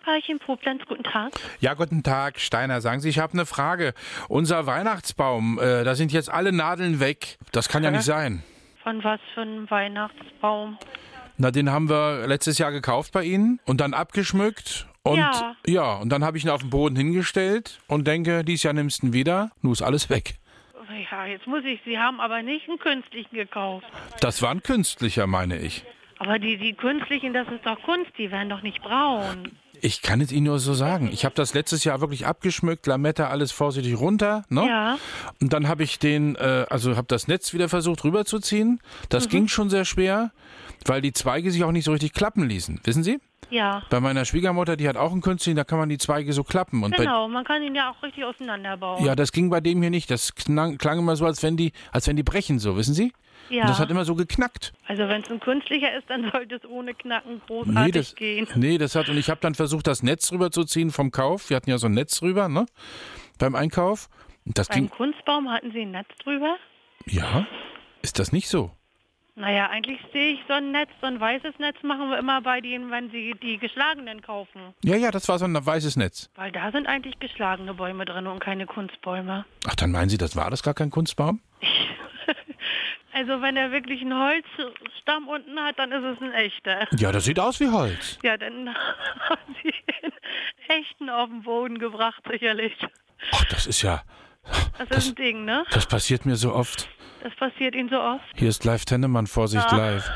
Parkparchen, Koblenz, guten Tag. Ja, guten Tag, Steiner. Sagen Sie, ich habe eine Frage. Unser Weihnachtsbaum, da sind jetzt alle Nadeln weg. Das kann ja nicht sein. Von was für einem Weihnachtsbaum? Na, den haben wir letztes Jahr gekauft bei Ihnen und dann abgeschmückt. Und und dann habe ich ihn auf den Boden hingestellt und denke, dieses Jahr nimmst du ihn wieder. Nun ist alles weg. Ja, jetzt muss ich, Sie haben aber nicht einen künstlichen gekauft. Das war ein künstlicher, meine ich. Aber die künstlichen, das ist doch Kunst, die werden doch nicht braun. Ich kann es Ihnen nur so sagen. Ich habe das letztes Jahr wirklich abgeschmückt, Lametta, alles vorsichtig runter. Ne? Ja. Und dann habe ich habe das Netz wieder versucht rüberzuziehen. Das ging schon sehr schwer, weil die Zweige sich auch nicht so richtig klappen ließen. Wissen Sie? Ja. Bei meiner Schwiegermutter, die hat auch einen künstlichen, da kann man die Zweige so klappen. Und Genau, man kann ihn ja auch richtig auseinanderbauen. ja, das ging bei dem hier nicht. Das klang immer so, als wenn die brechen, so, wissen Sie? Ja. Und das hat immer so geknackt. Also wenn es ein künstlicher ist, dann sollte es ohne Knacken großartig gehen. Und ich habe dann versucht, das Netz rüberzuziehen vom Kauf. Wir hatten ja so ein Netz rüber, ne? Beim Einkauf. Und das Beim Kunstbaum hatten Sie ein Netz drüber? Ja, ist das nicht so? Naja, eigentlich sehe ich so ein weißes Netz machen wir immer bei denen, wenn Sie die geschlagenen kaufen. Ja, das war so ein weißes Netz. Weil da sind eigentlich geschlagene Bäume drin und keine Kunstbäume. Ach, dann meinen Sie, das gar kein Kunstbaum? Also wenn er wirklich einen Holzstamm unten hat, dann ist es ein echter. Ja, das sieht aus wie Holz. Ja, dann haben Sie den echten auf den Boden gebracht, sicherlich. Ach, das ist ja... Das ist ein Ding, ne? Das passiert mir so oft. Das passiert Ihnen so oft? Hier ist live Tennemann, Vorsicht live.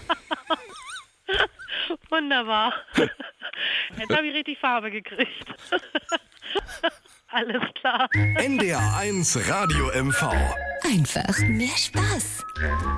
Wunderbar. Jetzt habe ich richtig Farbe gekriegt. Alles klar. NDR 1 Radio MV. Einfach mehr Spaß.